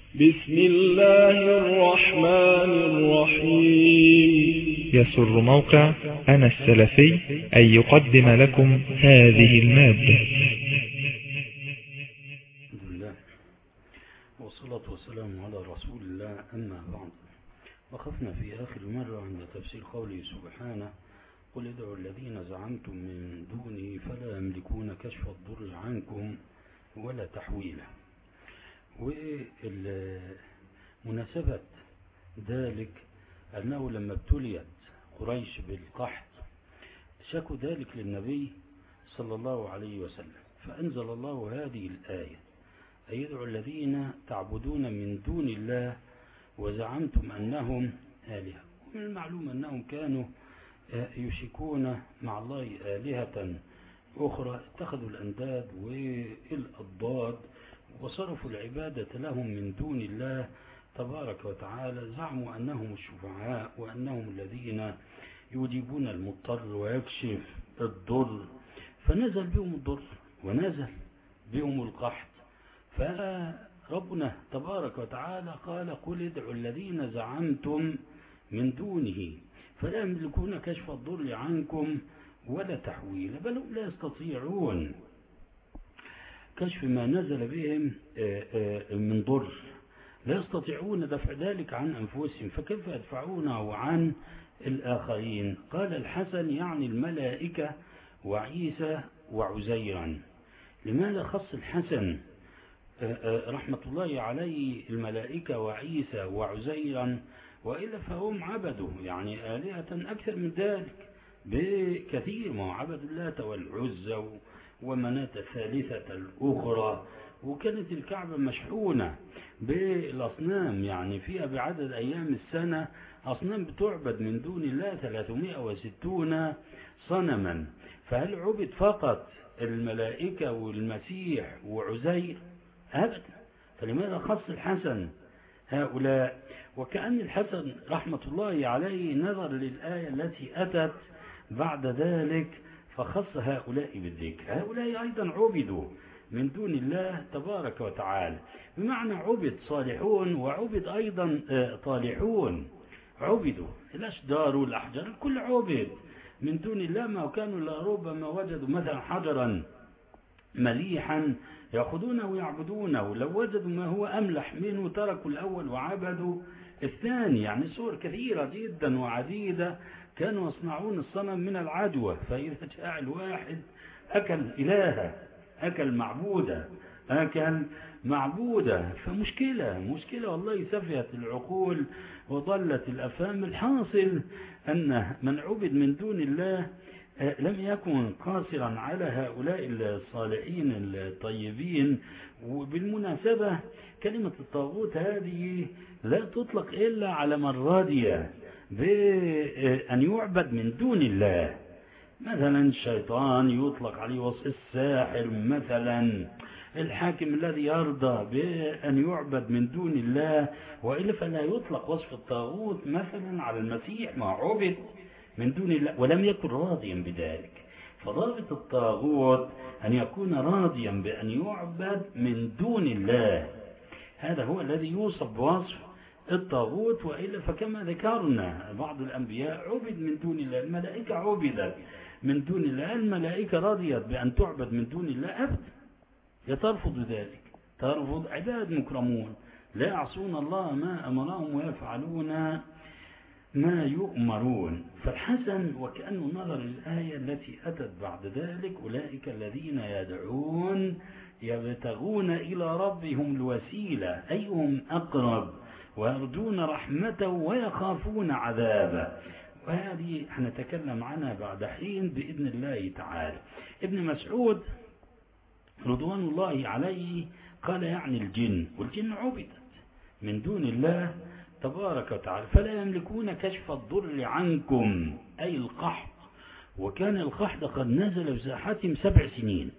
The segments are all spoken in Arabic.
بسم الله الرحمن الرحيم. يسر موقع أنا السلفي أن يقدم لكم هذه المادة. الحمد لله والصلاة والسلام على رسول الله، أما بعد. وقفنا في آخر مرة عند تفسير قوله سبحانه: قل ادعوا الذين زعمتم من دونه فلا يملكون كشف الضر عنكم ولا تحويله. ومناسبة ذلك أنه لما ابتليت قريش بالقحط شكوا ذلك للنبي صلى الله عليه وسلم، فأنزل الله هذه الآية: أي ادعوا الذين تعبدون من دون الله وزعمتم أنهم آلهة. ومن المعلوم أنهم كانوا يشركون مع الله آلهة أخرى، اتخذوا الأنداد والأضداد وصرفوا العبادة لهم من دون الله تبارك وتعالى، زعموا أنهم الشفعاء وأنهم الذين يجيبون المضطر ويكشف الضر، فنزل بهم الضر ونزل بهم القحط. فربنا تبارك وتعالى قال: قل ادعوا الذين زعمتم من دونه فلا يملكون كشف الضر عنكم ولا تحويل، بل هم لا يستطيعون كشف ما نزل بهم من ضر، لا يستطيعون دفع ذلك عن أنفسهم، فكيف يدفعونه عن الآخرين؟ قال الحسن: يعني الملائكة وعيسى وعزيرا. لماذا خص الحسن رحمة الله عليه الملائكة وعيسى وعزيرا؟ وإلا فهم عبدوا يعني آلهة أكثر من ذلك بكثير، ما عبدوا اللات والعزى ومناة الثالثة الأخرى، وكانت الكعبة مشحونة بالأصنام، يعني فيها بعدد أيام السنة أصنام بتعبد من دون الله 360 صنما. فهل عبد فقط الملائكة والمسيح وعزير؟ أبدا. فلماذا خص الحسن هؤلاء؟ وكأن الحسن رحمة الله عليه نظر للآية التي أتت بعد ذلك فخص هؤلاء بالذكر. هؤلاء أيضا عبدوا من دون الله تبارك وتعالى، بمعنى عبد صالحون وعبد أيضا طالحون، عبدوا الأشجار والأحجار، الكل عبد من دون الله. ما كانوا لربما وجدوا مثلا حجرا مليحا يأخذونه ويعبدونه، لو وجدوا ما هو أملح منه تركوا الأول وعبدوا الثاني. يعني صور كثيرة جدا وعديدة كانوا يصنعون الصنم من العجوة، فإذا جاء الواحد أكل إلهه، أكل معبودة. فمشكلة والله، سفهت العقول وضلت الأفهام. الحاصل أن من عبد من دون الله لم يكن قاصرا على هؤلاء الصالحين الطيبين. وبالمناسبة كلمة الطاغوت هذه لا تطلق إلا على من رضي بأن يعبد من دون الله. مثلا الشيطان يطلق عليه وصف الساحر، مثلا الحاكم الذي يرضى بأن يعبد من دون الله، وإلا فلا يطلق وصف الطاغوت مثلا على المسيح، ما عبد من دون الله ولم يكن راضيا بذلك. فضابط الطاغوت أن يكون راضيا بأن يعبد من دون الله، هذا هو الذي يوصف بوصف الطاغوت. وإلا فكما ذكرنا بعض الأنبياء عبد من دون الله، الملائكة عبدت من دون الله، الملائكة رضيت بأن تعبد من دون الله؟ أبدا، ترفض ذلك، ترفض. عباد مكرمون لا يعصون الله ما أمرهم ويفعلون ما يؤمرون. فالحسن وكأنه نظر الآية التي أتت بعد ذلك: أولئك الذين يدعون يبتغون إلى ربهم الوسيلة أيهم أقرب ويرجون رحمته ويخافون عذابه. وهذه هنتكلم عنها بعد حين بإذن الله تعالى. ابن مسعود رضوان الله عليه قال: يعني الجن، والجن عبدت من دون الله تبارك وتعالى، فلا يملكون كشف الضر عنكم، أي القحط. وكان القحط قد نزل في ساحتهم 7 سنين،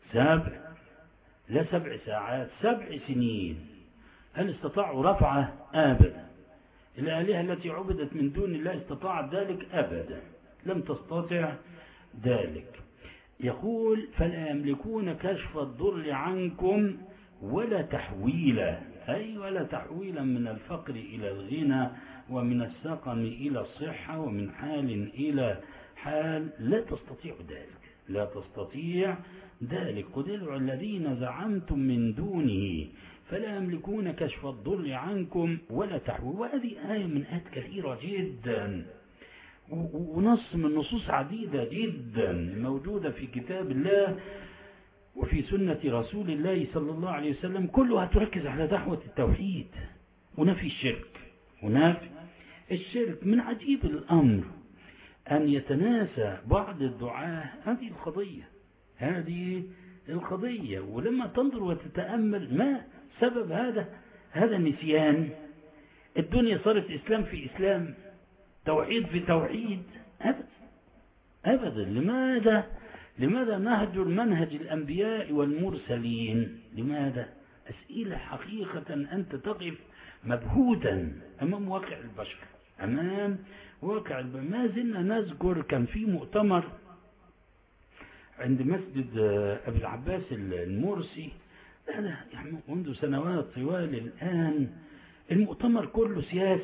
لا 7 ساعات، 7 سنين. هل استطاعوا رفعه؟ أبدا. الآلهة التي عبدت من دون الله استطاعت ذلك؟ أبدا، لم تستطع ذلك. يقول: فلا يملكون كشف الضر عنكم ولا تحويلا. أي ولا تحويلا من الفقر إلى الغنى ومن السقم إلى الصحة ومن حال إلى حال. لا تستطيع ذلك، لا تستطيع ذلك. قل ادعوا الذين زعمتم من دونه فلا يملكون كشف الضر عنكم ولا تحويل. وهذه آية من آيات كثيرة جدا، ونص من نصوص عديدة جدا موجودة في كتاب الله وفي سنة رسول الله صلى الله عليه وسلم، كلها تركز على دعوة التوحيد ونفي الشرك. ونفي الشرك من عجيب الأمر أن يتناسى بعض الدعاة هذه القضية. ولما تنظر وتتأمل ما سبب هذا النسيان، الدنيا صارت إسلام في إسلام، توحيد في توحيد، أبدا. لماذا نهجر منهج الأنبياء والمرسلين؟ لماذا؟ أسئلة حقيقة أنت تقف مبهوتا أمام واقع البشر، ما زلنا نذكر كان في مؤتمر عند مسجد أبي العباس المرسي، هذا منذ سنوات طوال الآن. المؤتمر كله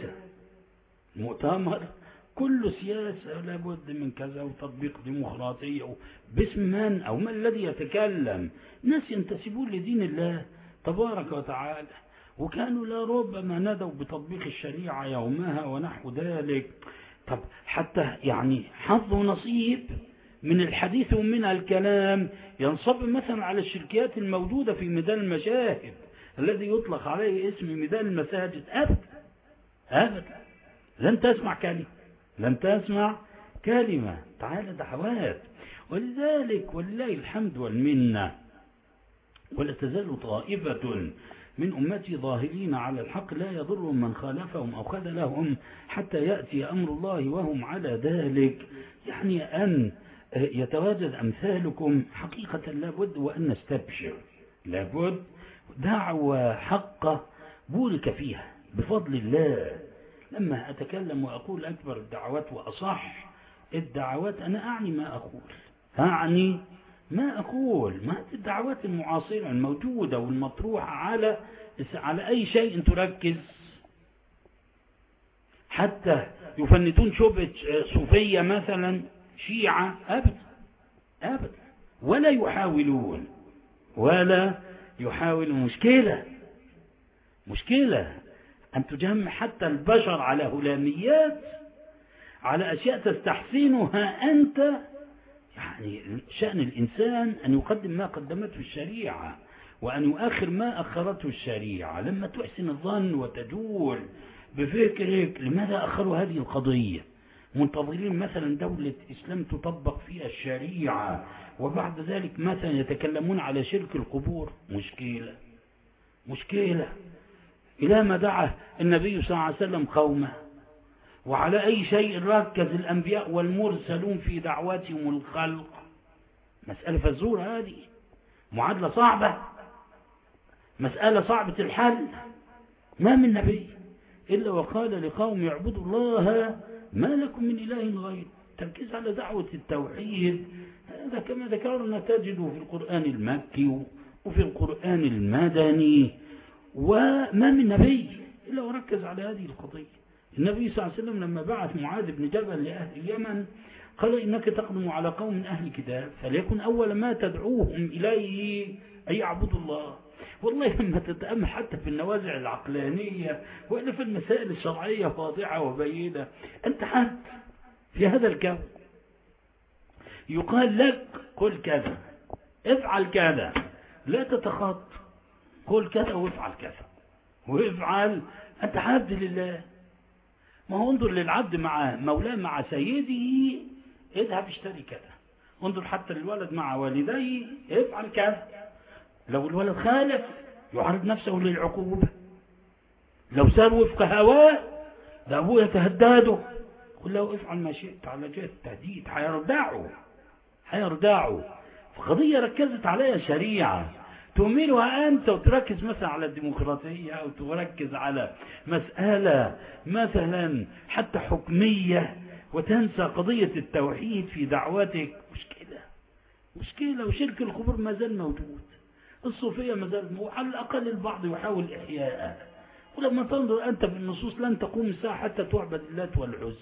سياسة، لابد من كذا وتطبيق ديمقراطية باسم من أو ما الذي يتكلم؟ ناس ينتسبون لدين الله تبارك وتعالى، وكانوا لا ربما ندوا بتطبيق الشريعة يومها ونحو ذلك. طب حتى حظ نصيب من الحديث ومن الكلام ينصب مثلا على الشركيات الموجودة في ميدان المشاهد الذي يطلق عليه اسم ميدان المساجد. أبدا لن تسمع كلمة. تعالى دعوات. ولذلك ولله الحمد والمنة، ولا تزال طائفة من أمتي ظاهرين على الحق لا يضرهم من خالفهم أو خذلهم حتى يأتي أمر الله وهم على ذلك. أن يتواجد أمثالكم حقيقة لابد وأن نستبشر، لابد دعوة حقة بورك فيها بفضل الله. لما أتكلم وأقول أكبر الدعوات وأصح الدعوات، أنا أعني ما أقول ما الدعوات المعاصرة الموجودة والمطروحة على أي شيء تركز، حتى يفندون شبهة صوفية مثلا، شيعة، أبدا ولا يحاولون. مشكلة أن تجمع حتى البشر على هلاميات، على أشياء تستحسنها أنت. شأن الإنسان أن يقدم ما قدمته الشريعة وأن يؤخر ما أخرته الشريعة. لما تحسن الظن وتجول بفكرك لماذا أخروا هذه القضية؟ منتظرين مثلا دولة إسلام تطبق فيها الشريعة، وبعد ذلك مثلا يتكلمون على شرك القبور. مشكلة. إلى ما دعا النبي صلى الله عليه وسلم قومه، وعلى أي شيء ركز الأنبياء والمرسلون في دعواتهم الخلق. مسألة فزورة، هذه معادلة صعبة، مسألة صعبة الحل. ما من نبي إلا وقال لقوم يعبدوا الله ما لكم من إله غيره. تركيز على دعوة التوحيد، هذا كما ذكرنا تجده في القرآن المكي وفي القرآن المدني. وما من نبي إلا وركز على هذه القضية. النبي صلى الله عليه وسلم لما بعث معاذ بن جبل لأهل اليمن قال إنك تقدم على قوم من أهل كتاب فليكن أول ما تدعوهم إليه أن يعبدوا الله. والله لما تتأمل حتى في النوازع العقلانية وإلا في المسائل الشرعية واضحة وبينة، أنت حد في هذا الكون يقال لك قل كذا افعل كذا، لا تتخط، قل كذا وافعل كذا وافعل، أنت عبد لله. ما هو انظر للعبد مع مولاه مع سيده، اذهب اشتري كذا. انظر حتى للولد مع والديه، افعل كذا. لو الولد خالف يعرض نفسه للعقوبة، لو سار وفق هواه ده أبوه يتهدده، قل له افعل ما شئت على جهة التهديد، حيردعه. فقضية ركزت عليها شريعة تؤمنها أنت وتركز مثلا على الديمقراطية أو تركز على مسألة مثلا حتى حكمية وتنسى قضية التوحيد في دعوتك. مشكلة. وشرك القبور ما زال موجود، الصوفية ما زالت، وعلى الأقل البعض يحاول إحياءها. ولما تنظر أنت بالنصوص لن تقوم الساعة حتى تعبد اللات والعزى.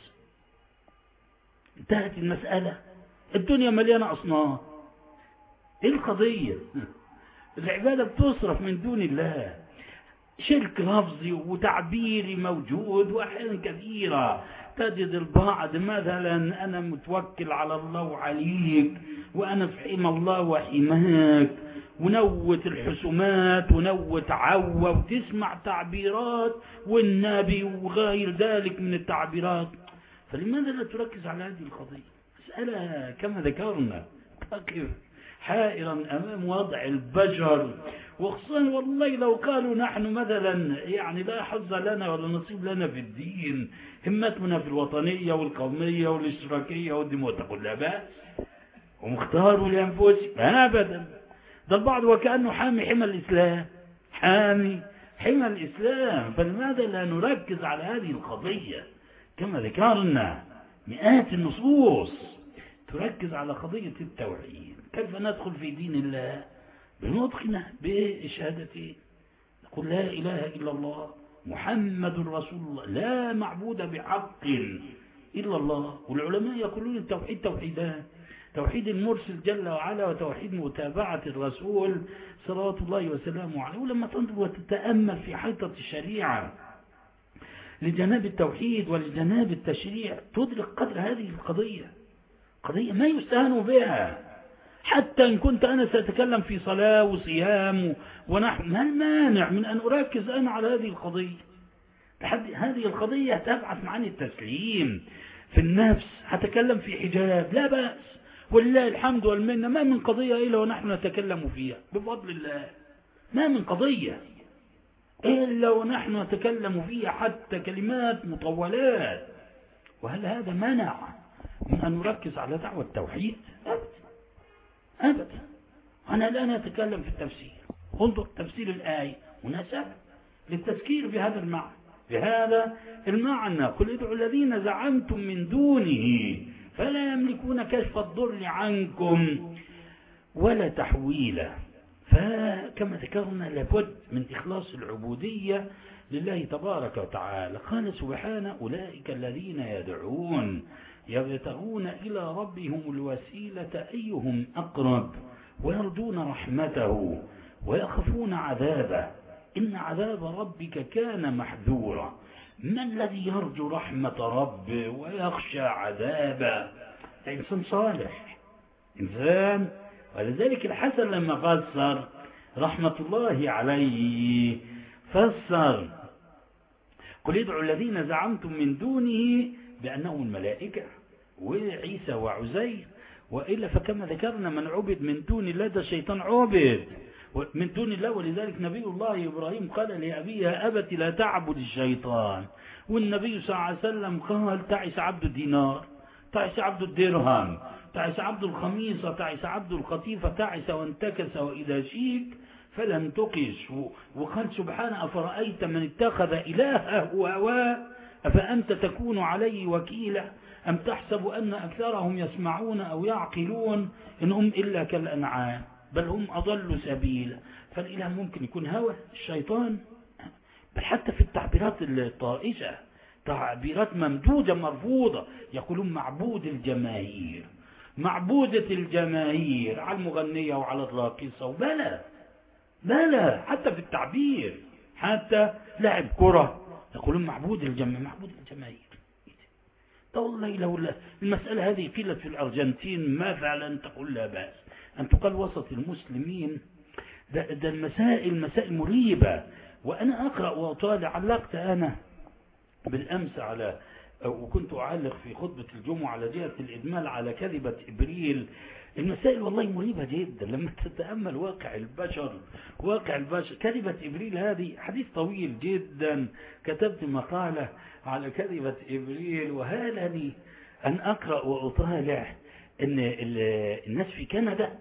انتهت المسألة. الدنيا مليانة أصنام. إيه القضية؟ العبادة بتصرف من دون الله. شرك لفظي وتعبيري موجود، وأحيانا كثيرة تجد البعض مثلا أنا متوكل على الله وعليك، وأنا في حمى الله وحماك، ونوت الحسومات ونوت عوة، وتسمع تعبيرات والنبي وغير ذلك من التعبيرات. فلماذا لا تركز على هذه القضية؟ مسألة كما ذكرنا تقف حائرا أمام وضع البشر، وخصوصا والله لو قالوا نحن مثلا يعني لا حظ لنا ولا نصيب لنا في الدين، همتنا في الوطنية والقومية والاشتراكية والديمقراطية، تقول لا بأس ومختاروا لأنفسهم. أبدا. ده البعض وكأنه حامي حمى الإسلام، حامي حمى الإسلام. فلماذا لا نركز على هذه القضية؟ كما ذكرنا مئات النصوص تركز على قضية التوحيد. كيف ندخل في دين الله؟ بنطقنا بشهادتين، نقول لا إله إلا الله محمد رسول الله، لا معبود بحق إلا الله. والعلماء يقولون التوحيد توحيدان: توحيد المرسل جل وعلا، وتوحيد متابعة الرسول صلوات الله وسلامه عليه. ولما تنظر وتتأمل في حيطة الشريعة لجناب التوحيد ولجناب التشريع تدرك قدر هذه القضية، قضية ما يستهان بها. حتى إن كنت أنا سأتكلم في صلاة وصيام ونحو، ما المانع من أن أركز أنا على هذه القضية؟ هذه القضية تبعث معاني التسليم في النفس. هتكلم في حجاب، لا بأس، ولله الحمد والمنة. ما من قضية إلا ونحن نتكلم فيها بفضل الله، ما من قضية إلا ونحن نتكلم فيها، حتى كلمات مطولات. وهل هذا منع من أن نركز على دعوة التوحيد؟ أبدا. أنا الآن أتكلم في التفسير. انظر تفسير الآية مناسب للتذكير بهذا المعنى، بهذا المعنى: قل ادعوا الذين زعمتم من دونه فلا يملكون كشف الضر عنكم ولا تحويلا. فكما ذكرنا لابد من إخلاص العبودية لله تبارك وتعالى. قال سبحانه: أولئك الذين يدعون يبتغون إلى ربهم الوسيلة أيهم أقرب ويرجون رحمته ويخافون عذابه إن عذاب ربك كان محذورا. ما الذي يرجو رحمة ربه ويخشى عذابه؟ إنسان صالح، إنسان. ولذلك الحسن لما فسر رحمة الله عليه فسر: قل ادعوا الذين زعمتم من دونه بأنهم الملائكة وعيسى وعزير، وإلا فكما ذكرنا من عبد من دون الله ده الشيطان عبد من دون الله. ولذلك نبي الله إبراهيم قال لأبيه: يا أبت لا تعبد الشيطان. والنبي صلى الله عليه وسلم قال: تعس عبد الدينار، تعس عبد الدرهم، تعس عبد الخميصة، تعس عبد القطيفة، تعس وانتكس وإذا شيك فلم تقش. وقال سبحانه: أفرأيت من اتخذ إلهه هواه أفأنت تكون عليه وكيلا أم تحسب أن أكثرهم يسمعون أو يعقلون إن هم إلا كالأنعام بل هم أضل سبيلا. فالإله ممكن يكون هوى الشيطان، بل حتى في التعبيرات الطائشة تعبيرات ممدودة مرفوضة. يقولون معبود الجماهير، معبودة الجماهير على المغنية وعلى الراقصة، وبلا بلا حتى في التعبير، حتى لاعب كرة يقولون معبود الجماهير، معبود الجماهير. والله لو المسألة هذه قيلت في الأرجنتين ما فعلا تقول لا بأس أن تقال وسط المسلمين. ده المسائل مسائل مريبة. وأنا أقرأ وأطالع، علقت أنا بالأمس على، وكنت أعلق في خطبة الجمعة على جهة الإدمال على كذبة إبريل. المسائل والله مريبة جدا لما تتأمل واقع البشر. كذبة إبريل هذه حديث طويل جدا، كتبت مقالة على كذبة إبريل، وهالني أن أقرأ وأطالع أن الناس في كندا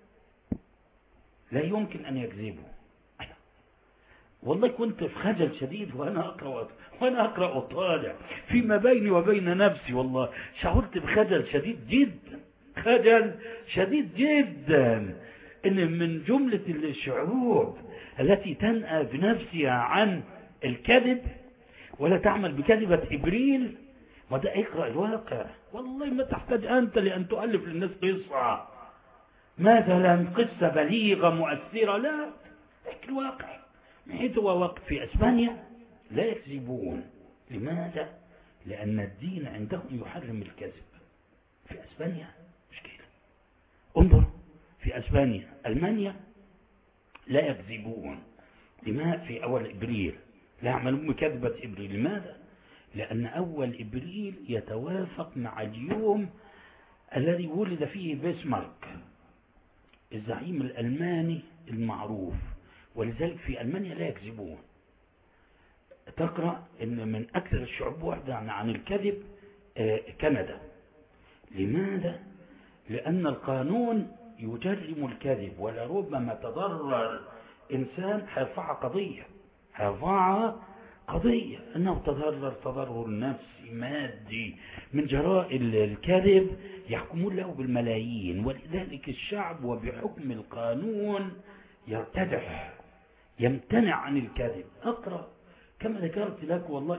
لا يمكن أن يكذبوا. والله كنت في خجل شديد وأنا أقرأ وأطالع فيما بيني وبين نفسي. والله شعرت بخجل شديد جدا، خجل شديد جدا. إن من جملة الشعوب التي تنأى بنفسها عن الكذب ولا تعمل بكذبة إبريل، وده اقرأ الواقع. والله ما تحتاج أنت لأن تؤلف للناس قصة مثلا قصة بليغة مؤثرة، لا، احكي الواقع. حيث هو واقع في أسبانيا لا يكذبون. لماذا؟ لأن الدين عندهم يحرم الكذب. في أسبانيا مشكلة. انظر في أسبانيا، ألمانيا لا يكذبون. لماذا؟ في أول إبريل لا يعملون بكذبة إبريل. لماذا؟ لأن أول إبريل يتوافق مع اليوم الذي ولد فيه بيسمارك الزعيم الألماني المعروف، ولذلك في ألمانيا لا يكذبون. تقرأ أن من أكثر الشعوب وحدة عن الكذب كندا. لماذا؟ لأن القانون يجرم الكذب، ولربما تضرر إنسان هيرفعها قضية أنه تضرر نفسي مادي من جراء الكذب، يحكمون له بالملايين. ولذلك الشعب وبحكم القانون يمتنع عن الكذب. أقرأ كما ذكرت لك، والله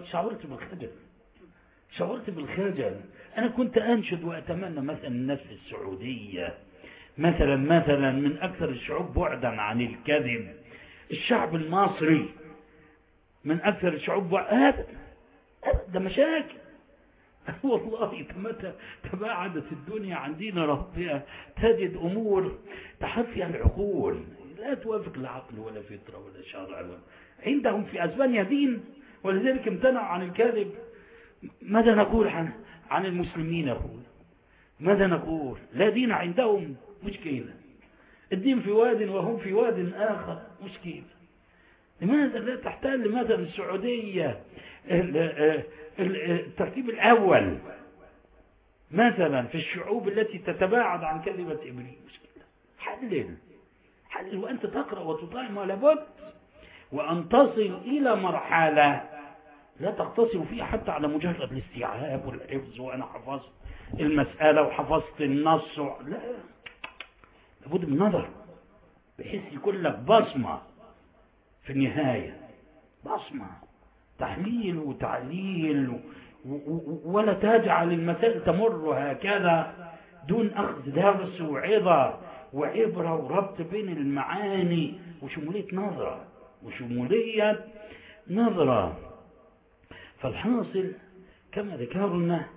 شعرت بالخجل. أنا كنت أنشد وأتمنى مثلا الناس في السعودية مثلا من أكثر الشعوب بعدا عن الكذب. الشعب المصري من أكثر الشعوب ده مشاكل. والله متى تباعدت الدنيا عن دين ربها تجد أمور تحفي العقول، لا توافق العقل ولا فطرة ولا شرع. عندهم في أسبانيا دين، ولذلك امتنعوا عن الكذب. ماذا نقول عن المسلمين؟ أقول ماذا نقول؟ لا دين عندهم، مشكلة. الدين في واد وهم في واد آخر، مشكلة. لماذا لا تحتل مثلا السعودية الترتيب الأول مثلا في الشعوب التي تتباعد عن كلمة إبريل؟ مشكلة. حلل وأنت تقرأ وتطعم، ولا بد وأن تصل إلى مرحلة لا تقتصر فيها حتى على مجرد الاستيعاب والحفظ، وأنا حفظت المسألة وحفظت النص. لا، لابد من نظر بحيث يكون لك بصمة في النهاية، بصمة تحليل وتعليل، ولا تجعل المسائل تمر هكذا دون أخذ درس وعظة وعبرة وربط بين المعاني وشمولية نظرة. فالحاصل كما ذكرنا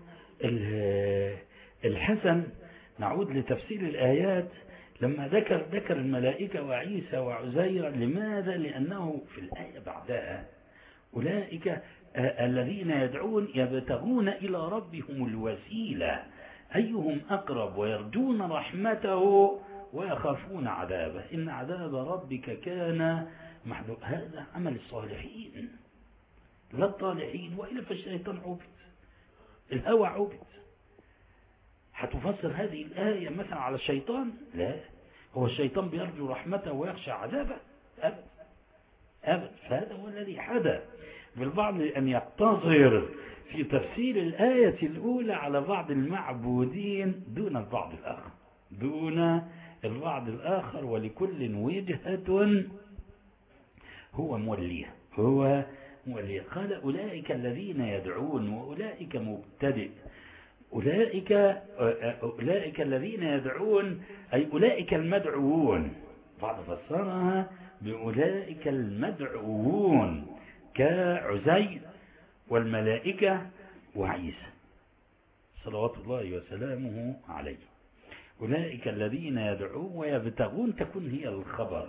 الحسن، نعود لتفسير الآيات لما ذكر الملائكة وعيسى وعزير. لماذا؟ لأنه في الآية بعدها أولئك الذين يدعون يبتغون إلى ربهم الوسيلة أيهم أقرب ويرجون رحمته ويخافون عذابه إن عذاب ربك كان محذور. هذا عمل الصالحين لا الطالحين، وإلا فالشيطان عبد، الهوى عبد. هتفسر هذه الآية مثلا على الشيطان؟ لا، هو الشيطان بيرجو رحمته ويخشى عذابه؟ أبدا. فهذا هو الذي حدث بالبعض أن يقتصر في تفسير الآية الأولى على بعض المعبودين دون البعض الآخر، ولكل وجهة هو موليها. قال أولئك الذين يدعون، وأولئك مبتدئ. أولئك الذين يدعون أي أولئك المدعوون، بعض فسرها بأولئك المدعوون كعزير والملائكة وعيسى صلوات الله وسلامه عليه. أولئك الذين يدعون ويبتغون، تكون هي الخبر،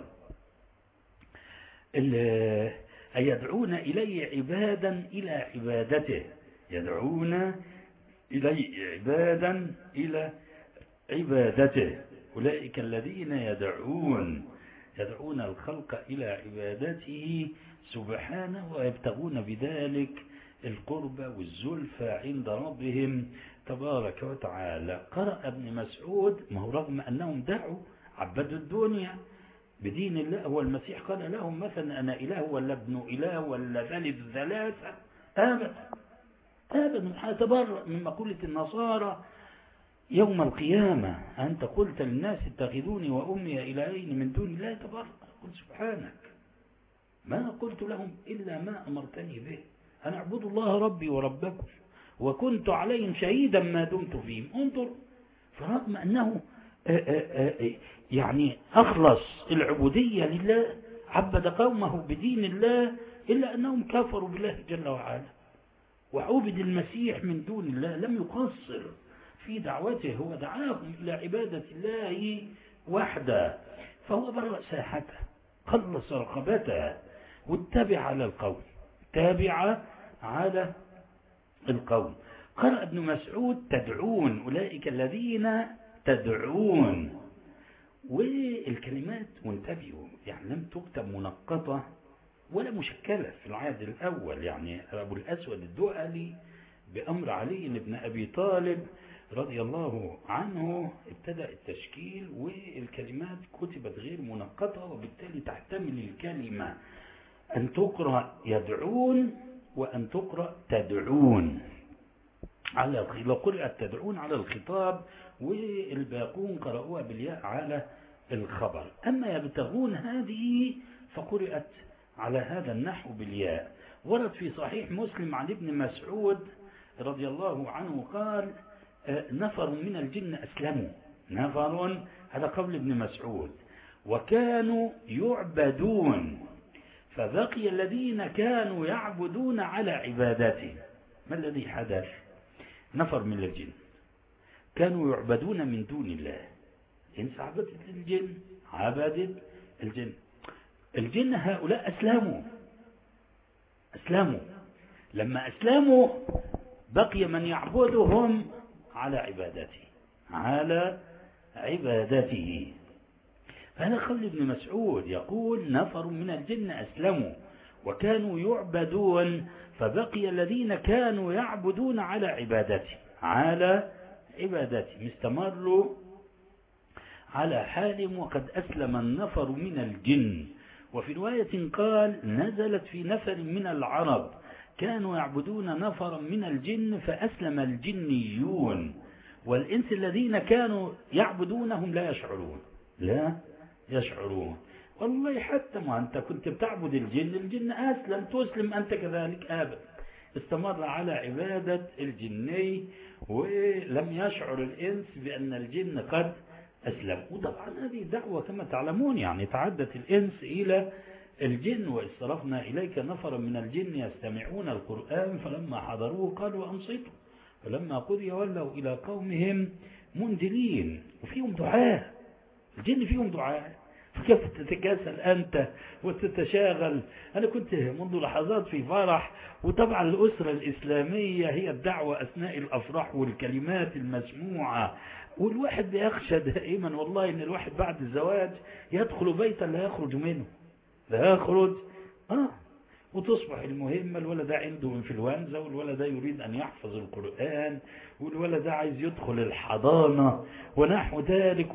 أي يدعون إليه عبادا إلى عبادته، يدعون إليه عبادا إلى عبادته. أولئك الذين يدعون الخلق إلى عبادته سبحانه ويبتغون بذلك القرب والزلفى عند ربهم تبارك وتعالى. قرأ ابن مسعود، ما هو رغم أنهم دعوا عبدوا الدنيا بدين الله، هو المسيح قال لهم مثلا أنا إله ولا ابن إله ولا ثالث ثلاثة؟ أبدا. هتبرأ من مقولة النصارى يوم القيامة أنت قلت للناس اتخذوني وأمي إلهين من دون الله تبارك. قل سبحانك ما قلت لهم إلا ما أمرتني به أن اعبدوا الله ربي وربكم وكنت عليهم شهيدا ما دمت فيهم. انظر، فرغم أنه يعني أخلص العبودية لله، عبد قومه بدين الله، إلا أنهم كفروا بالله جل وعلا وعبد المسيح من دون الله. لم يقصر في دعوته، هو دعاهم إلى عبادة الله وحده، فهو برأ ساحته، خلص رقبته واتبع على القوم، تابع على القوم. قرأ ابن مسعود تدعون، أولئك الذين تدعون. والكلمات وانتبهوا يعني لم تكتب منقطة ولا مشكلة في العهد الأول. يعني أبو الأسود الدؤلي بأمر علي بن أبي طالب رضي الله عنه ابتدأ التشكيل، والكلمات كتبت غير منقطة، وبالتالي تحتمل الكلمة أن تقرأ يدعون وأن تقرأ تدعون. لو قرأت تدعون على الخطاب والباقون قرأوها بالياء على الخبر. أما يبتغون هذه فقرأت على هذا النحو بالياء. ورد في صحيح مسلم عن ابن مسعود رضي الله عنه قال نفر من الجن أسلموا. نفر، هذا قول ابن مسعود، وكانوا يعبدون فبقي الذين كانوا يعبدون على عبادته. ما الذي حدث؟ نفر من الجن كانوا يعبدون من دون الله. إنس عبدت الجن، عبدت الجن. الجن هؤلاء أسلموا. لما أسلموا بقي من يعبدهم على عبادته. هذا قول ابن مسعود يقول نفر من الجن أسلموا وكانوا يعبدون فبقي الذين كانوا يعبدون على عبادته استمروا على حالهم وقد أسلم النفر من الجن. وفي رواية قال نزلت في نفر من العرب كانوا يعبدون نفرا من الجن فأسلم الجنيون، والإنس الذين كانوا يعبدونهم لا يشعرون. والله حتى ما أنت كنت بتعبد الجن أسلم، تسلم أنت كذلك أبدا. استمر على عبادة الجني ولم يشعر الإنس بأن الجن قد أسلم. وطبعا هذه دعوة كما تعلمون، يعني تعدت الإنس إلى الجن. وإصرفنا إليك نفرا من الجن يستمعون القرآن فلما حضروه قالوا أنصتوا فلما قضي ولوا إلى قومهم منذرين. وفيهم دعاء، الجن فيهم دعاء، فكيف تتكاسل أنت وتتشاغل؟ أنا كنت منذ لحظات في فرح، وطبعا الأسرة الإسلامية هي الدعوة أثناء الأفراح والكلمات المسموعة، والواحد يخشى دائما والله إن الواحد بعد الزواج يدخل بيتا لا يخرج منه، وتصبح المهمة الولد عنده انفلونزا، والولد يريد أن يحفظ القرآن، والولد عايز يدخل الحضانة ونحو ذلك،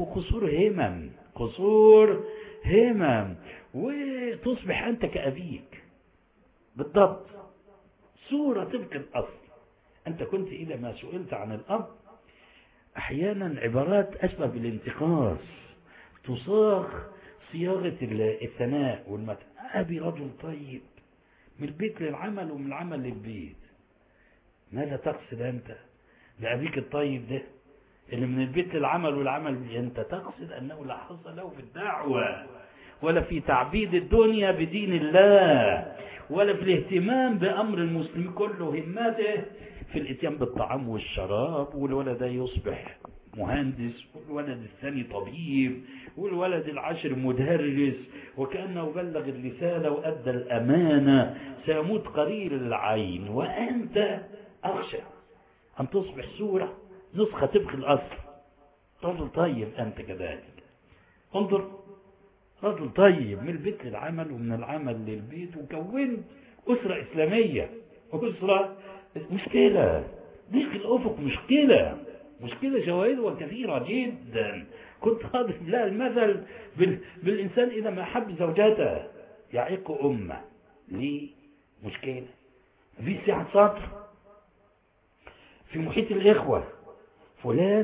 قصور همم، وتصبح أنت كأبيك بالضبط، صورة تبقى الأصل. أنت كنت إذا ما سئلت عن الأب أحيانا عبارات أشبه بالانتقاص تصاغ صياغة الثناء والمدح. أبي رجل طيب من البيت للعمل ومن العمل للبيت. ماذا تقصد أنت بأبيك الطيب ده اللي من البيت للعمل والعمل؟ أنت تقصد أنه لا حظ له في الدعوة ولا في تعبيد الدنيا بدين الله ولا في الاهتمام بأمر المسلم، كله همته في الاتيان بالطعام والشراب، والولد يصبح مهندس، والولد الثاني طبيب، والولد العاشر مدرس، وكأنه بلغ الرسالة وأدى الأمانة، سيموت قرير العين، وأنت أخشى أن تصبح صورة نسخة تبقى الأصل. رجل طيب أنت كذلك، انظر، رجل طيب من البيت للعمل ومن العمل للبيت، وكونت أسرة إسلامية، أسرة مشكلة، ضيق الأفق مشكلة شواهدها كثيرة جدا. كنت أضرب لها المثل بالإنسان إذا ما حب زوجته يعيق أمه، ليه مشكلة في سعة صدر في محيط الإخوة، فلان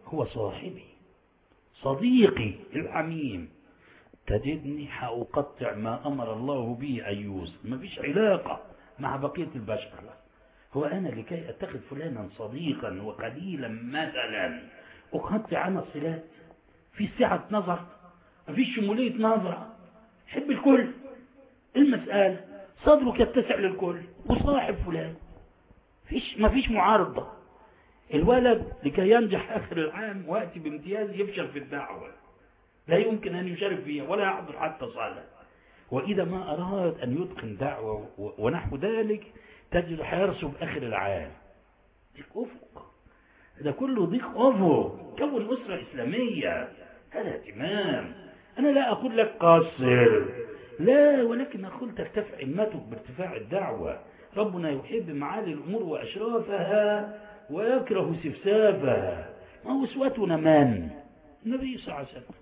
هو صاحبي صديقي الحميم، تجدني حأقطع ما أمر الله به أن يوصل. ما فيش علاقة مع بقية البشر. هو أنا لكي أتخذ فلانا صديقا وقليلا مثلا أقطع أنا الصلات؟ في سعة نظر، ما فيش شمولية نظرة، حب الكل. المسألة صدرك يتسع للكل وصاحب فلان، ما فيش معارضة. الولد لكي ينجح آخر العام وقت بامتياز يفشل في الدعوة، لا يمكن أن يشارك فيها ولا يحضر حتى صلاة. وإذا ما أراد أن يتقن دعوة ونحو ذلك تجد حيرسه بآخر العام. ضيق أفق، هذا كله ضيق أفق. كون أسرة إسلامية هذا اهتمام. أنا لا أقول لك قصر، لا، ولكن أقول ترتفع همتك بارتفاع الدعوة. ربنا يحب معالي الأمور وأشرافها ويكره سفسافها. ما هو أسوتنا من؟ النبي صلى الله عليه وسلم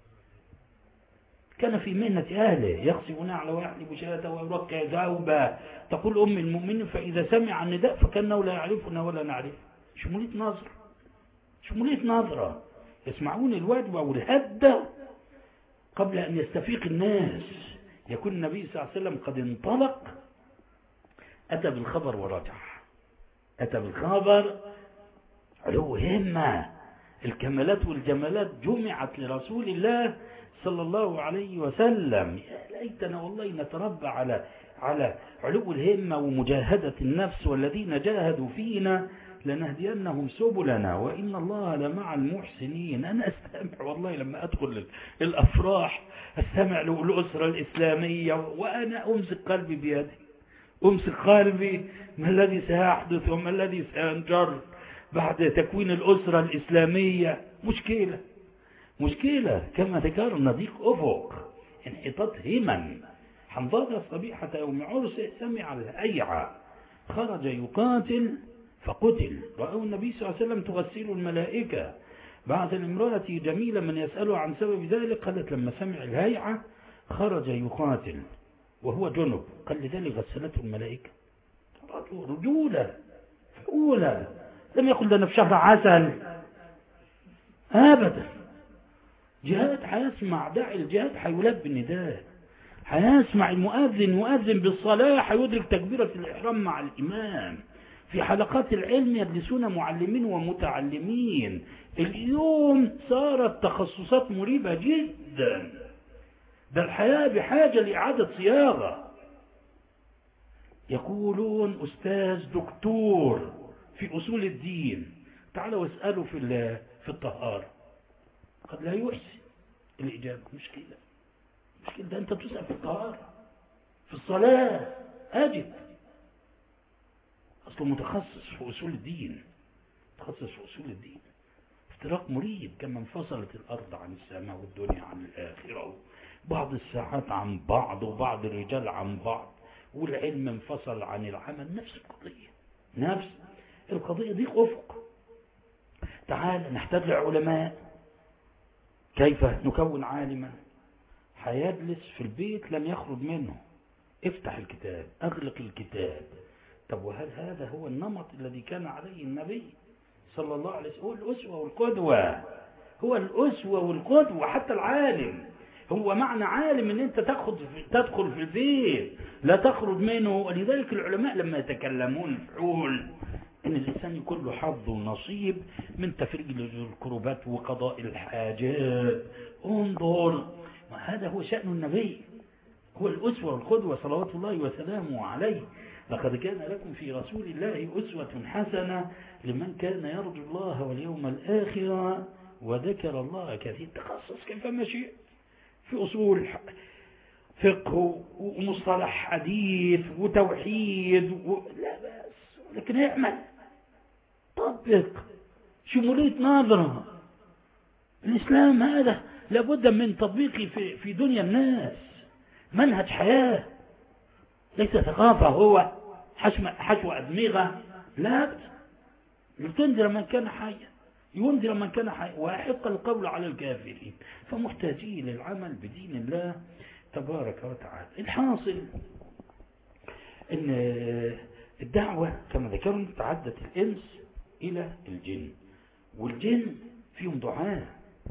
كان في مهنة أهله، يغسل نعله ويحلب شاته ويركع ذوبه. تقول أم المؤمنين فإذا سمع النداء فكأنه لا يعرفنا ولا نعرف. شمولية نظر، شمولية نظرة، يسمعون الوجبة والهدة قبل أن يستفيق الناس. يكون النبي صلى الله عليه وسلم قد انطلق، أتى بالخبر ورجع، أتى بالخبر. علو همة، الكمالات والجمالات جمعت لرسول الله صلى الله عليه وسلم. يا ليتنا والله نتربى على علو الهمة ومجاهدة النفس، والذين جاهدوا فينا لنهدينهم سبلنا وإن الله لمع المحسنين. أنا أستمع والله لما أدخل الأفراح، أستمع للأسرة الإسلامية وأنا أمسك قلبي بيدي، أمسك قلبي ما الذي سيحدث وما الذي سينجر بعد تكوين الأسرة الإسلامية. مشكلة كما ذكرنا، ضيق أفق، انحطاط همم. حنظلة صبيحة يوم عرسه سمع الهيعة، خرج يقاتل فقتل. رأى النبي صلى الله عليه وسلم تغسل الملائكة. بعد الامرأة جميلة من يسأله عن سبب ذلك، قالت لما سمع الهيعة خرج يقاتل وهو جنب، قال لذلك غسلته الملائكة. رجولة فأولى، لم يقل ده في شهر عسل أبدا. جهاد حيسمع داعي الجهاد حيلبي النداء، حيسمع المؤذن يؤذن بالصلاة، حيدرك تكبيرة الإحرام مع الإمام. في حلقات العلم يجلسون معلمين ومتعلمين. اليوم صارت تخصصات مريبة جدا، ده الحياة بحاجة لإعادة صياغة. يقولون أستاذ دكتور في أصول الدين، تعالوا واسألوا في الطهارة، قد لا يحسن الإجابة. مشكلة ده أنت تسأل في الطهارة، في الصلاة أجب. أصله متخصص في أصول الدين، افتراق مريب. كما انفصلت الأرض عن السماء والدنيا عن الآخرة، بعض الساعات عن بعض وبعض الرجال عن بعض، والعلم انفصل عن العمل. نفس القضية ضيق أفق. تعال نحتاج لعلماء. كيف نكون عالما؟ هيجلس في البيت لن يخرج منه، افتح الكتاب، أغلق الكتاب. طب وهل هذا هو النمط الذي كان عليه النبي صلى الله عليه وسلم؟ هو الأسوة والقدوة. حتى العالم، هو معنى عالم ان انت تدخل في البيت لا تخرج منه. ولذلك العلماء لما يتكلمون فعول ان الانسان يكون له حظ ونصيب من تفريج الكروبات وقضاء الحاجات. انظر، هذا هو شأن النبي، هو الأسوة والقدوة صلوات الله وسلامه عليه. لقد كان لكم في رسول الله أسوة حسنة لمن كان يرجو الله واليوم الآخر وذكر الله كثير. تخصص كيفما شئت في أصول فقه ومصطلح حديث وتوحيد لا بأس، لكن اعمل، طبق، شمولية ناظرة. الإسلام هذا لابد من تطبيقه في دنيا الناس، منهج حياة، ليس ثقافة هو حشو أدمغة. لا، تنذر من كان حيا، ينذر من كان حيا ويحق القول على الكافرين. فمحتاجين للعمل بدين الله تبارك وتعالى. الحاصل ان الدعوة كما ذكرنا تعدت الإنس إلى الجن، والجن فيهم دعاء.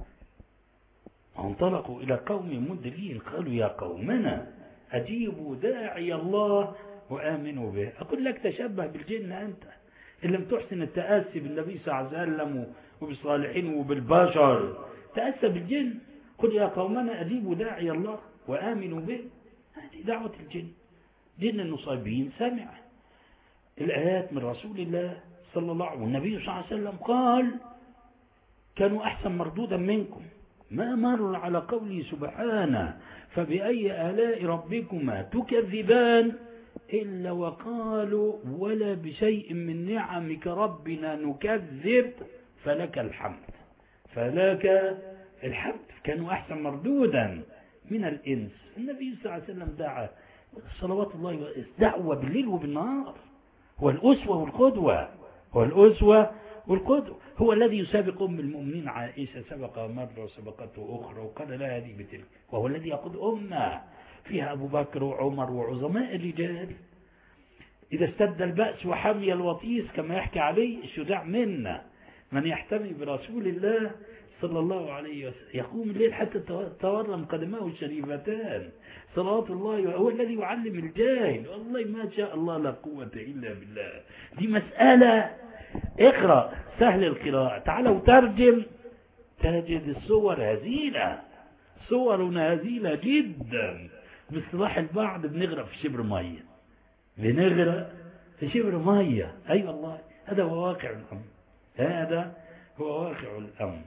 وانطلقوا إلى قوم مدلين قالوا يا قومنا أجيبوا داعي الله وآمنوا به. أقول لك تشبه بالجن أنت إن لم تحسن التأسي بالنبي صلى الله عليه وسلم وبالصالحين وبالبشر، تأسى بالجن. قل يا قومنا أجيبوا داعي الله وآمنوا به. هذه دعوة الجن. جن النصيبين سمع الآيات من رسول الله صلى الله عليه وسلم، والنبي صلى الله عليه وسلم قال كانوا أحسن مردودا منكم، ما مر على قوله سبحانه فبأي آلاء ربكما تكذبان إلا وقالوا ولا بشيء من نعمك ربنا نكذب فلك الحمد. فلك الحمد. كانوا أحسن مردودا من الإنس. النبي صلى الله عليه وسلم دعا صلوات الله دعوة بالليل وبالنهار. هو الأسوة والقدوة. هو الأسوة والقدوة. هو الذي يسابق أم المؤمنين عائشة سبق مرة وسبقته أخرى وقال لا هذه بتلك، وهو الذي يقود أمة فيها أبو بكر وعمر وعظماء الرجال. إذا اشتد البأس وحمي الوطيس كما يحكي عليه الشجاع منا من يحتمي برسول الله صلى الله عليه وسلم، يقوم الليل حتى تورم قدماه الشريفتان صلوات الله. هو الذي يعلم الجاهل. والله ما شاء الله لا قوة إلا بالله. دي مسألة اقرأ سهل القراءة، تعال وترجم تجد الصور هزيلة، صورنا هزيلة جدا. باصطلاح البعض بنغرق في شبر مية، بنغرق في شبر مية. أي والله هذا هو واقع الأمر. هذا هو واقع الأمر.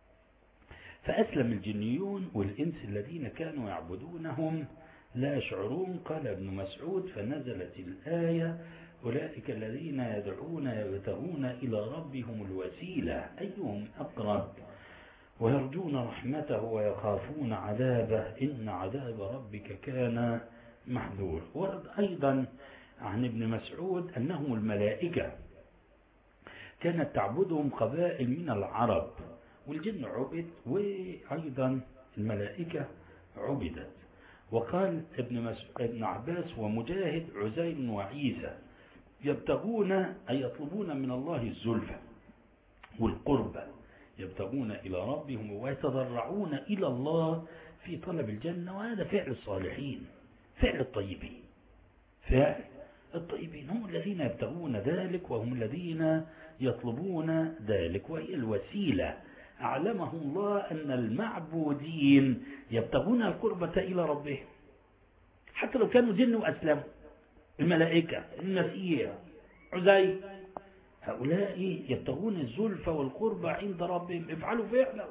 فأسلم الجنيون والإنس الذين كانوا يعبدونهم لا يشعرون. قال ابن مسعود فنزلت الآية أولئك الذين يدعون يبتغون إلى ربهم الوسيلة أيهم أقرب ويرجون رحمته ويخافون عذابه إن عذاب ربك كان محذور. ورد أيضا عن ابن مسعود أنهم الملائكة كانت تعبدهم قبائل من العرب، والجن عبد وأيضا الملائكة عبدت. وقال ابن عباس ومجاهد عزير وعيسى يبتغون أي يطلبون من الله الزلفى والقربة، يبتغون إلى ربهم ويتضرعون إلى الله في طلب الجنة. وهذا فعل الصالحين، فعل الطيبين. فعل الطيبين هم الذين يبتغون ذلك وهم الذين يطلبون ذلك، وهي الوسيلة. أعلمهم الله أن المعبودين يبتغون القربة إلى ربهم حتى لو كانوا جن وأسلموا. الملائكة، المسيح، عزير، هؤلاء يبتغون الزلفى والقربة عند ربهم. افعلوا فعلا،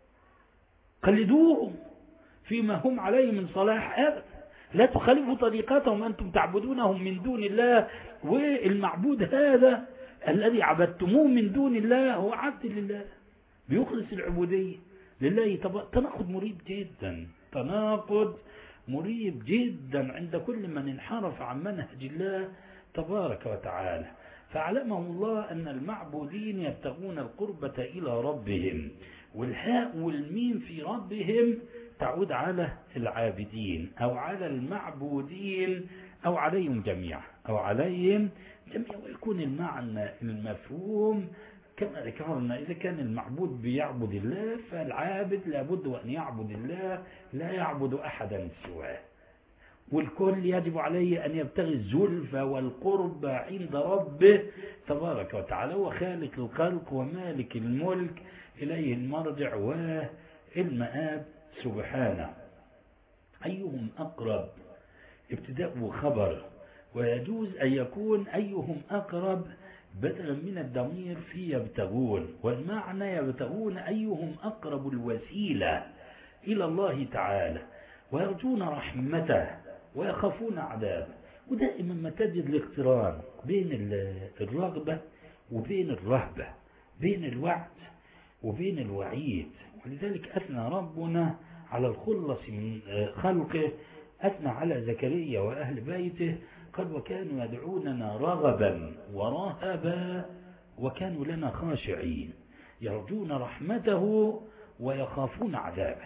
قلدوهم فيما هم عليه من صلاح أبدا. لا تخالفوا طريقتهم. أنتم تعبدونهم من دون الله، والمعبود هذا الذي عبدتموه من دون الله هو عبد لله بيخلص العبودية لله. تناقض مريب جدا، تناقض مريب جدا عند كل من انحرف عن منهج الله تبارك وتعالى. فعلمهم الله أن المعبودين يبتغون القربة إلى ربهم، والهاء والميم في ربهم تعود على العابدين أو على المعبودين أو عليهم جميعا أو عليهم جميعا. ويكون المعنى المفهوم كما ذكرنا، إذا كان المعبود بيعبد الله فالعابد لابد أن يعبد الله لا يعبد أحدا سواه. والكل يجب عليه أن يبتغي الزلفى والقرب عند ربه تبارك وتعالى، وخالق الخلق ومالك الملك إليه المرجع والمآب سبحانه. أيهم أقرب ابتداء وخبر، ويجوز أن يكون أيهم أقرب بدلا من الضمير في يبتغون، والمعنى يبتغون أيهم أقرب الوسيلة إلى الله تعالى ويرجون رحمته ويخافون عذابه. ودائما ما تجد الاقتران بين الرغبة وبين الرهبة، بين الوعد وبين الوعيد. ولذلك أثنى ربنا على الخلص من خلقه، أثنى على زكريا وأهل بيته، قال وكانوا يدعوننا رغبا ورهبا وكانوا لنا خاشعين يرجون رحمته ويخافون عذابه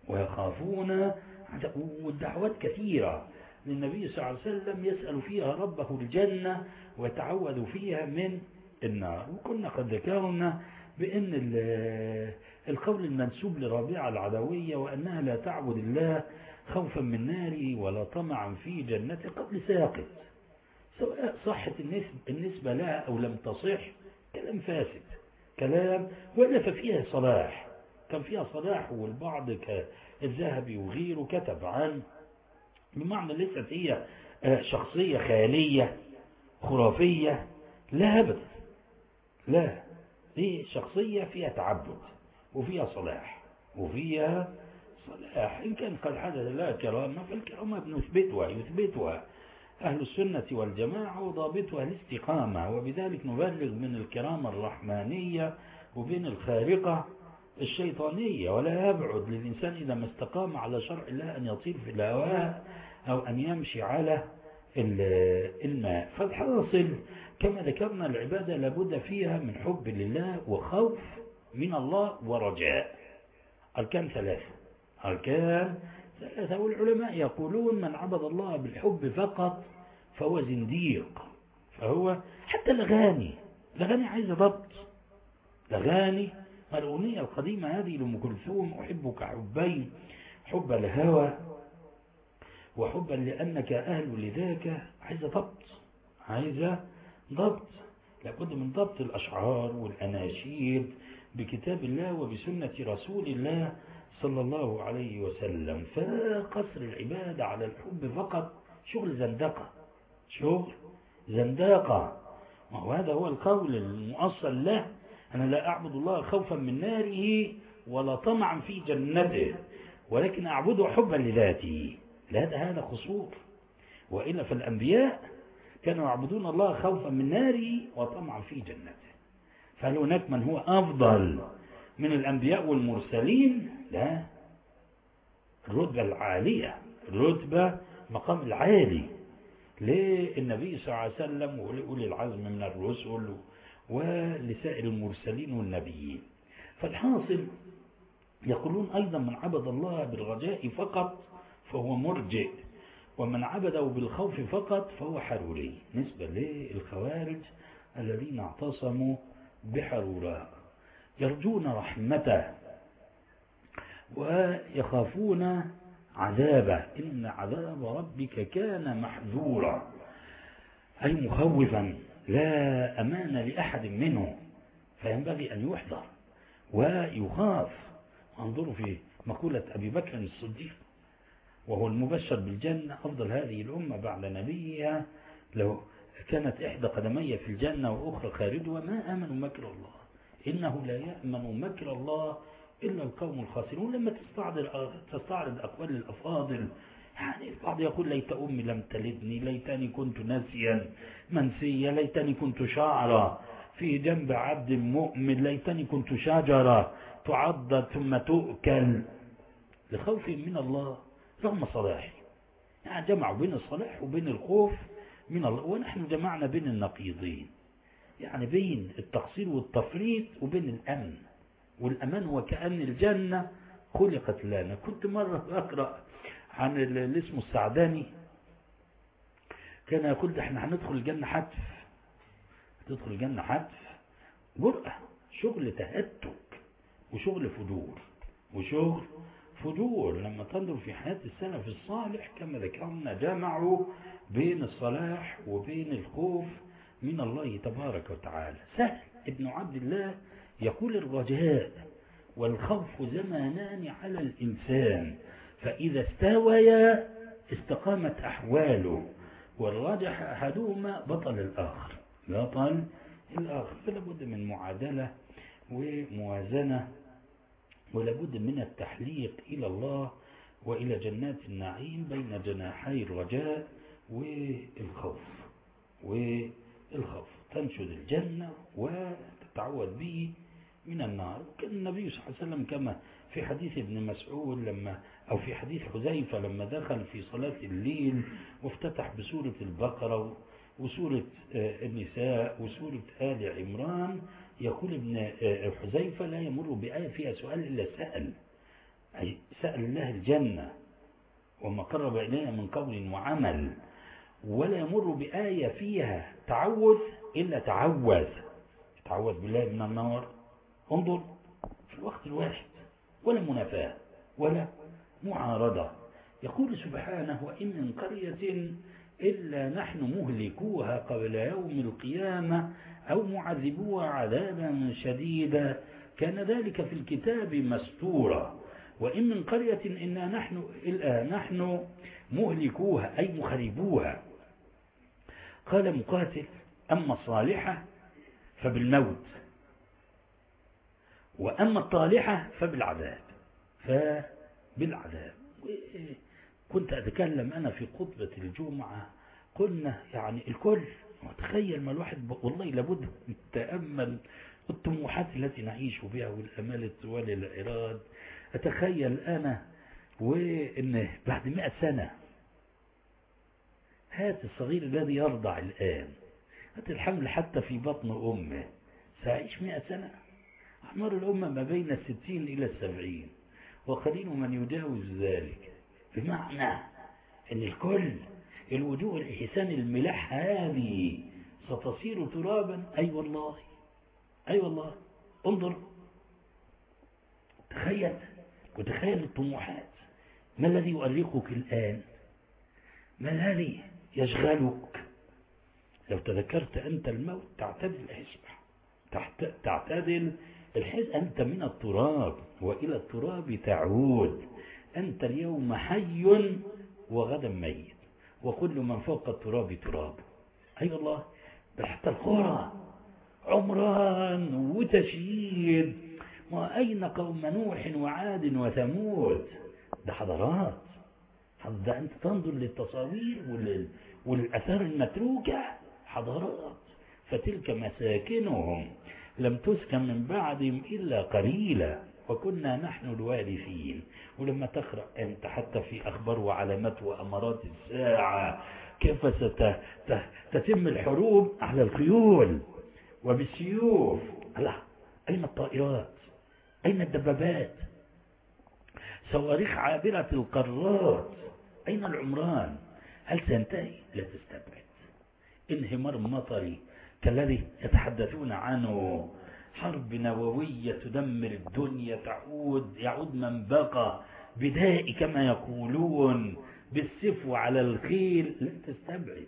والدعوات كثيرة للنبي صلى الله عليه وسلم يسأل فيها ربه الجنة ويتعوذ فيها من النار. وكنا قد ذكرنا بأن القول المنسوب لرابعة العدوية وأنها لا تعبد الله خوفا من ناره ولا طمعا في جنته قول ساقط، سواء صحت النسبة لها أو لم تصح كلام فاسد، كلام ولا ففيها صلاح، كان فيها صلاح، والبعض كالذهبي وغيره كتب عن بمعنى ليست هي شخصية خيالية خرافية، لا أبدا، لا، دي شخصية فيها تعبد وفيها صلاح وفيها صلاح. إن كان قد حدث لها كرامة فالكرامة يثبتها أهل السنة والجماعة وضابطها الاستقامة، وبذلك نبلغ من الكرامة الرحمانية وبين الخارقة الشيطانية. ولا يبعد للإنسان إذا ما استقام على شرع الله أن يطير في الهواء أو أن يمشي على الماء. فالحاصل كما ذكرنا العبادة لابد فيها من حب لله وخوف من الله ورجاء. أركان ثلاثة، والعلماء يقولون من عبد الله بالحب فقط فهو زنديق، فهو حتى الأغاني عايزة ضبط. الأغاني الأغنية القديمة هذه لأم كلثوم أحبك حبين، حب الهوى وحبا لأنك أهل لذاك، عايزة ضبط، لابد من ضبط الأشعار والأناشيد بكتاب الله وبسنة رسول الله صلى الله عليه وسلم. فقصر العبادة على الحب فقط شغل زندقة، وهذا هو القول المؤصل له، أنا لا أعبد الله خوفا من ناره ولا طمعا في جنته، ولكن أعبده حبا لذاته. هذا خصوص، وإلا فالأنبياء كانوا يعبدون الله خوفا من ناره وطمعا في جنته. فهل هناك من هو أفضل من الأنبياء والمرسلين؟ لا، الرتبة العالية، الرتبة مقام العالي للنبي صلى الله عليه وسلم ولأولي العزم من الرسل ولسائر المرسلين والنبيين. فالحاصل يقولون أيضا من عبد الله بالرجاء فقط فهو مرجئ، ومن عبده بالخوف فقط فهو حروري، نسبة للخوارج الذين اعتصموا بحروراء، يرجون رحمته ويخافون عذابه، إن عذاب ربك كان محذورا، أي مخوفا لا أمان لأحد منه، فينبغي أن يحذر ويخاف. انظروا في مقولة أبي بكر الصديق وهو المبشر بالجنة، أفضل هذه الأمة بعد نبيها، لو كانت إحدى قدمي في الجنة وأخرى خارجها ما آمنوا مكر الله، إنه لا يأمن مكر الله إلا القوم الخاسرون. لما تستعرض أقوال الأفاضل، يعني البعض يقول ليت أمي لم تلدني، ليتني كنت ناسيا منسيا، ليتني كنت شعرا في جنب عبد مؤمن، ليتني كنت شجرة تعضد ثم تؤكل، لخوف من الله رغم صلاحي. يعني جمعوا بين الصلاح وبين الخوف من الله، ونحن جمعنا بين النقيضين، يعني بين التقصير والتفريط وبين الأمن والأمان، وكأن الجنة خلقت لنا. كنت مرة أقرأ عن اللي اسمه السعداني، كان يقول احنا هندخل الجنة حتف، تدخل الجنة حتف، جرأة، شغل تهتك وشغل فجور. لما تنظر في حياة السلف الصالح كما ذكرنا جمعوا بين الصلاح وبين الخوف من الله تبارك وتعالى. سهل ابن عبد الله يقول الرجاء والخوف زمانان على الإنسان، فإذا استويا استقامت أحواله، والراجح أحدهما بطل الآخر. فلا بد من معادلة وموازنة، ولا بد من التحليق إلى الله وإلى جنات النعيم بين جناحي الرجاء والخوف. تنشد الجنة وتتعوذ به من النار. كان النبي صلى الله عليه وسلم كما في حديث ابن مسعود أو في حديث حذيفة لما دخل في صلاة الليل وافتتح بسورة البقرة وسورة النساء وسورة آل عمران، يقول ابن حذيفة لا يمر بآية فيها سؤال إلا سأل الله الجنة وما قرب إليها من قول وعمل، ولا يمر بآية فيها تعوذ إلا تعوذ بالله من النار. انظر، الوقت الواحد، ولا منافاة ولا معارضة. يقول سبحانه: وإن من قرية إلا نحن مهلكوها قبل يوم القيامة أو معذبوها عذابا شديدا كان ذلك في الكتاب مسطورا. وإن من قرية إنا نحن مهلكوها أي مخربوها. قال مقاتل: أما الصالحة فبالموت، وأما الطالحة فبالعذاب. كنت أتكلم أنا في خطبة الجمعة، قلنا يعني الكل تخيل ما الواحد والله لابد يتأمل الطموحات التي نعيش بها والأمال الطوال الإراد. أتخيل أنا وإن بعد 100 سنة هذا الصغير الذي يرضع الآن، هذا الحمل حتى في بطن أمه سيعيش 100 سنة. أعمار الأمة ما بين 60 إلى 70 وقليل من يجاوز ذلك. بمعنى أن الكل الوجوه الإحسان الملح هذه ستصير ترابا. أي والله، أي والله. انظر، تخيل وتخيل الطموحات. ما الذي يؤرقك الآن؟ ما الذي يشغلك؟ لو تذكرت أنت الموت تعتدل الحسبة، تعتدل الحسبة. أنت من التراب وإلى التراب تعود. أنت اليوم حي وغدا ميت، وكل من فوق التراب تراب. أي والله. بل حتى القرى عمران وتشييد. وأين قوم نوح وعاد وثمود؟ ده حضارات. ده أنت تنظر للتصاوير والأثار المتروكة، حضارات. فتلك مساكنهم لم تسكن من بعدهم إلا قليلا وكنا نحن الوارثين. ولما تقرأ أنت حتى في أخبار وعلامات وأمارات الساعة كيف ستتم الحروب على الخيول وبالسيوف. الله، أين الطائرات؟ أين الدبابات؟ صواريخ عابرة القارات. أين العمران؟ هل سينتهي؟ لا تستبعد. انهمار مطري كالذي يتحدثون عنه، حرب نووية تدمر الدنيا، يعود من بقى بدائي كما يقولون بالسيف على الخيل. لا تستبعد.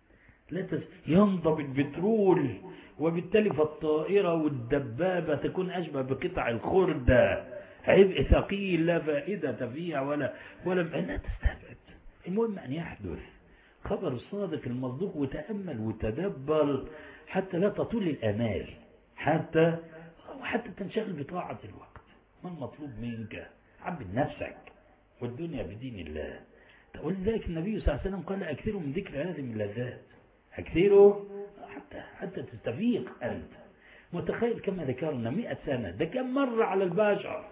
ينضب البترول، وبالتالي فالطائرة والدبابة تكون أشبه بقطع الخردة، عبء ثقيل لا فائدة فيها لا تستبعد. المهم أن يحدث خبر الصادق المصدوق، وتأمل وتدبر حتى لا تطول الآمال، حتى تنشغل بطاعة الوقت. ما المطلوب منك؟ عبد نفسك والدنيا بدين الله. ولذلك النبي صلى الله عليه وسلم قال: أكثروا من ذكر هذه اللذات، أكثروا حتى تستفيق أنت. متخيل كما ذكرنا 100 سنة، ده كم مرة على البشر؟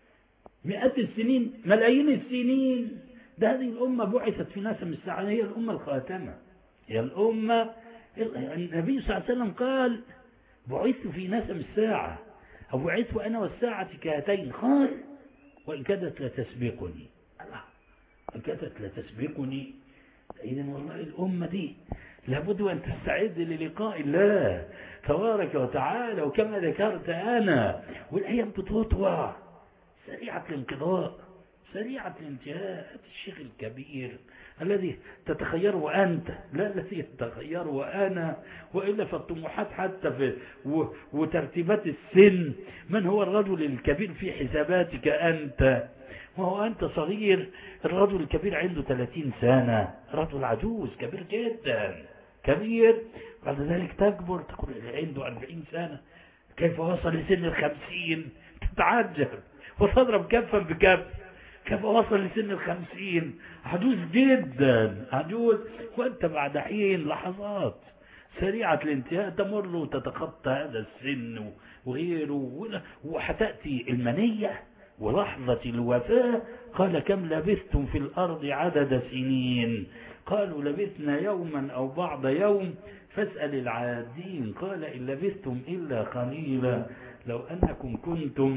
مئات السنين، ملايين السنين. ده هذه الأمة بعثت في نسم الساعة، هي الأمة الخاتمة، هي الأمة. النبي صلى الله عليه وسلم قال: بعثت في نسم الساعة، أو بعثت وأنا والساعة كهاتين. قال: وإن كادت لتسبقني. الله، وإن كادت لتسبقني. إذن والله الأمة دي لابد أن تستعد للقاء الله تبارك وتعالى. وكما ذكرت أنا، والأيام بتطوى سريعة الانقضاء، سريعة الانتهاء. الشيخ الكبير الذي تتخيره أنت، لا الذي يتخيره أنا. وإلا فالطموحات حتى في وترتيبات السن. من هو الرجل الكبير في حساباتك أنت؟ وهو أنت صغير. الرجل الكبير عنده 30 سنة، رجل عجوز كبير جدا، كبير. بعد ذلك تكبر، تقول عنده 40 سنة، كيف وصل لسن 50؟ تتعجب وتضرب كفا بكف. كيف وصل لسن 50؟ عجوز جدا، عجوز. وأنت بعد حين لحظات سريعة الانتهاء تمر وتتخطى هذا السن وغيره، وحتأتي المنية ولحظة الوفاة. قال: كم لبثتم في الأرض عدد سنين؟ قالوا: لبثنا يوما أو بعض يوم، فاسأل العادين. قال: إن لبثتم إلا قليلا لو أنكم كنتم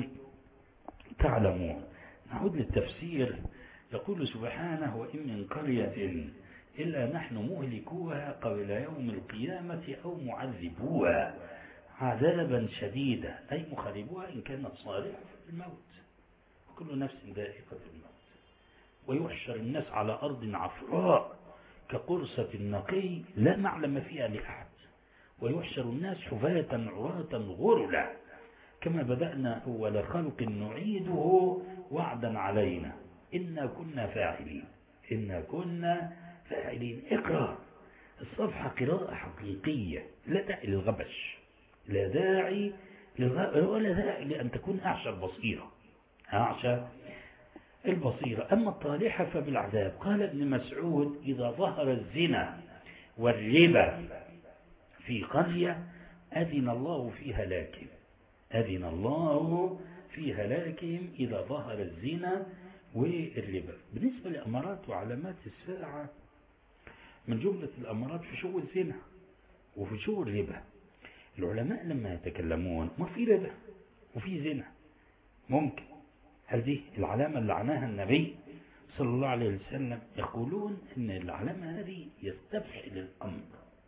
تعلمون. نعود للتفسير. يقول سبحانه: وإن من قرية إلا نحن مهلكوها قبل يوم القيامة أو معذبوها عذابا شديدا، أي مخربوها إن كانت صالحة في الموت، وكل نفس ذائقة الموت. ويحشر الناس على أرض عفراء كقرصة النقي لا معلم فيها لأحد، ويحشر الناس حفاة عراة غرلا كما بدأنا أول خلق نعيده وعدا علينا إنا كنا فاعلين. إنا كنا فاعلين. اقرأ الصفحة قراءة حقيقية، لا داعي للغبش، لا داعي ولا داعي لأن تكون أعشى البصيرة، أعشى البصيرة. أما الطالحة فبالعذاب. قال ابن مسعود إذا ظهر الزنا والربا في قرية أذن الله في هلاكهم، أذن الله في هلاكهم إذا ظهر الزنا والربا. بالنسبة لأمارات وعلامات الساعة، من جملة الأمارات فشو الزنا وفشو الربا. العلماء لما يتكلمون ما في ربا وفي زنا ممكن، هذه العلامة اللي عناها النبي صلى الله عليه وسلم، يقولون إن العلامة هذه يستفحل الأمر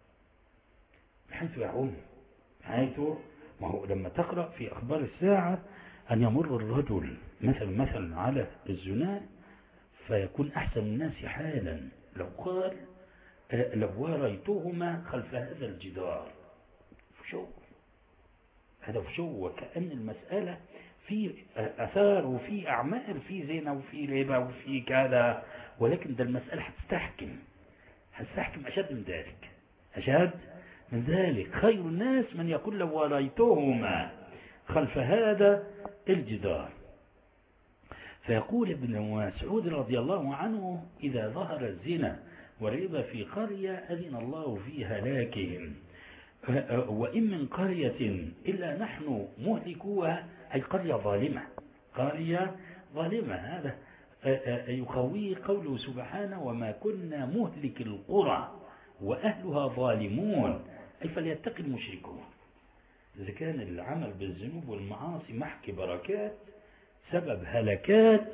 بحيث يعم، بحيث ما هو لما تقرأ في أخبار الساعة أن يمر الرجل مثلا على الزنا فيكون أحسن الناس حالا لو قال لو وريتهما خلف هذا الجدار. فشو هذا فشو، وكأن المسألة في أثار وفي أعمال، في زنا وفي ربا وفي كذا، ولكن ده المسألة هتستحكم أشد من ذلك، أشد من ذلك. خير الناس من يقول لو وريتهما خلف هذا الجدار. فيقول ابن مسعود رضي الله عنه إذا ظهر الزنا والربا في قرية أذن الله في هلاكهم، وإن من قرية إلا نحن مهلكوها، أي قرية ظالمة، قرية ظالمة. هذا يقوي قوله سبحانه وما كنا مهلك القرى وأهلها ظالمون، أي فليتقي المشركون. إذا كان العمل بالذنوب والمعاصي محك بركات سبب هلكات،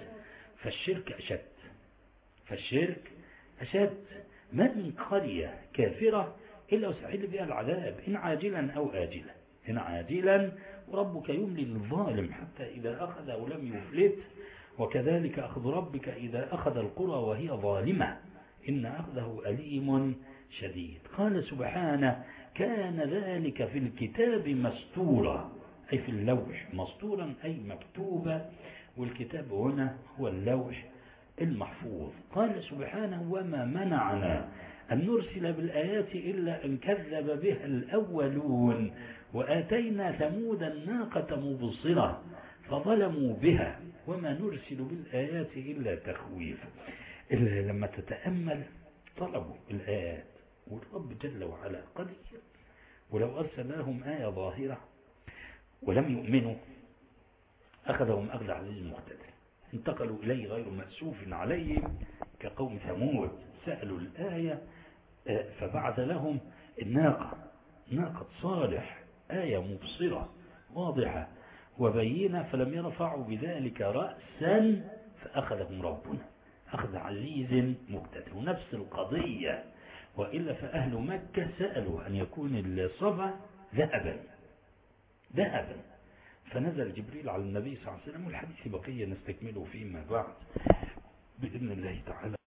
فالشرك أشد. ما من قرية كافرة إلا وسيحل بها العذاب إن عاجلا أو آجلا، إن عاجلا، وربك يملي للظالم حتى إذا أخذه لم يفلت، وكذلك أخذ ربك إذا أخذ القرى وهي ظالمة إن أخذه أليم شديد. قال سبحانه كان ذلك في الكتاب مستورا، أي في اللوح، مستورا أي مكتوبا، والكتاب هنا هو اللوح المحفوظ. قال سبحانه وما منعنا أن نرسل بالآيات إلا أن كذب بها الأولون وآتينا ثمود الناقة مبصرة فظلموا بها وما نرسل بالآيات إلا تخويف. لما تتأمل طلبوا الآيات والرب جل وعلا قدير، ولو أرسل لهم آية ظاهرة ولم يؤمنوا أخذهم أخذ عزيز مقتدر، انتقلوا إليه غير مأسوف عليهم كقوم ثمود، سألوا الآية فبعث لهم الناقة، ناقة صالح، آية مبصرة واضحة وبينة، فلم يرفعوا بذلك رأسا فأخذهم ربنا أخذ عزيز مقتدر. ونفس القضية، وإلا فأهل مكة سألوا أن يكون الصفا ذهبا، فنزل جبريل على النبي صلى الله عليه وسلم، والحديث بقية نستكمله فيما بعد بإذن الله تعالى.